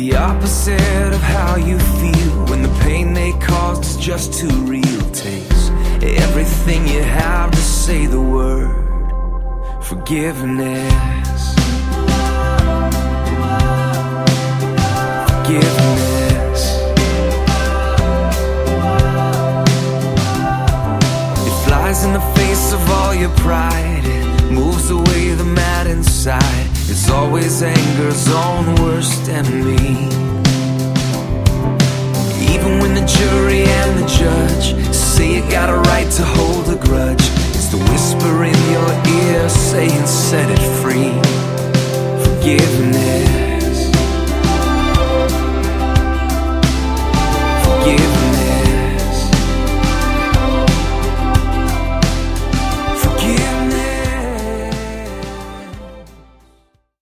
the opposite of how you feel when the pain they caused is just too real. Takes everything you have to say the word forgiveness. Forgiveness. It flies in the face of all your pride. It moves away the mad inside. It's always anger's own worst enemy. Even when the jury and the judge say you got a right to hold a grudge, it's the whisper in your ear saying set it free. Forgive me.